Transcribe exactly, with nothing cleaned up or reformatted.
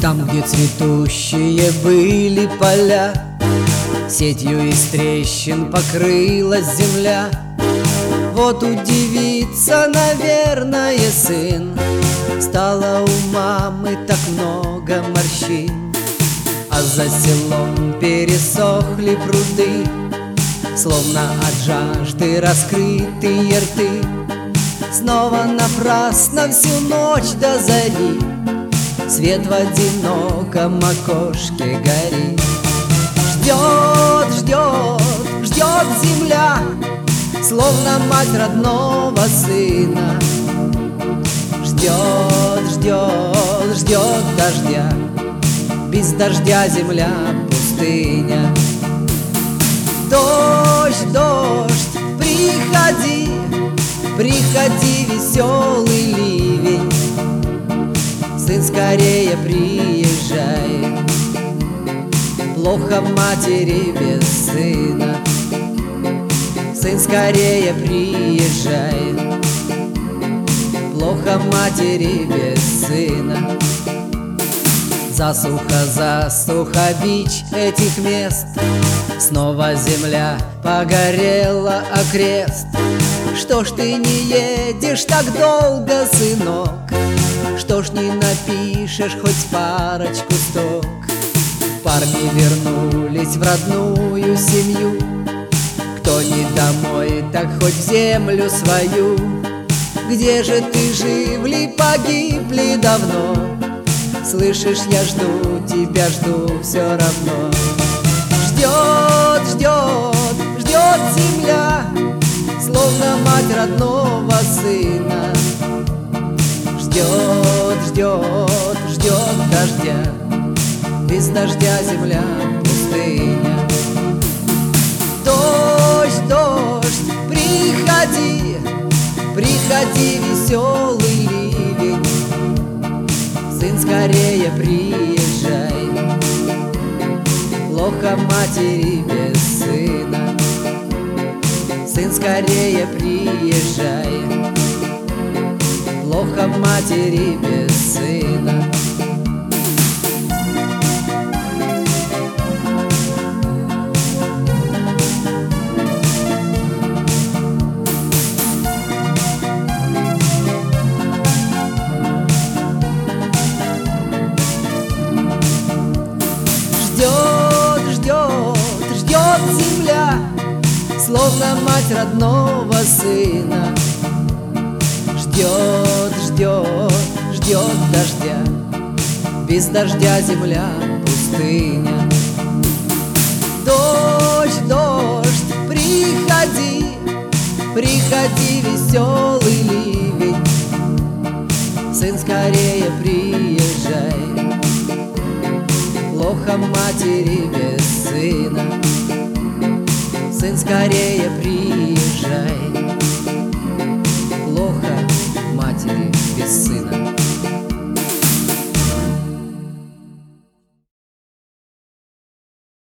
Там, где цветущие были поля, сетью из трещин покрылась земля. Вот удивится, наверное, сын, стало у мамы так много морщин. А за селом пересохли пруды, словно от жажды раскрытые рты. Снова напрасно всю ночь до зари свет в одиноком окошке горит. Ждет, ждет, ждет земля, словно мать родного сына. Ждет, ждет, ждет дождя, без дождя земля пустыня. Дождь, дождь, приходи, приходи, веселый ливень. Сын, скорее приезжай, плохо матери без сына. Сын, скорее приезжай, плохо матери без сына. Засуха, засуха, бич этих мест, снова земля погорела окрест. Что ж ты не едешь так долго, сынок? Что ж не напишешь хоть парочку строк? Парни вернулись в родную семью, кто не домой, так хоть в землю свою. Где же ты жив ли, погиб ли давно? Слышишь, я жду, тебя жду все равно. Ждет, ждет, ждет земля, словно мать родного сына. Ждет, ждет, ждет дождя, без дождя земля пустыня. Дождь, дождь, приходи, приходи, веселый ливень. Сын, скорее приезжай, плохо матери без сына. Сын, скорее приезжай, плохо матери без сына. Ждет, ждет, ждет земля, словно мать родного сына. Ждет, ждет, ждет дождя, без дождя земля пустыня. Дождь, дождь, приходи, приходи, веселый ливень. Сын, скорее приезжай, плохо матери без сына. Сын, скорее приезжай, плохо матери без сына.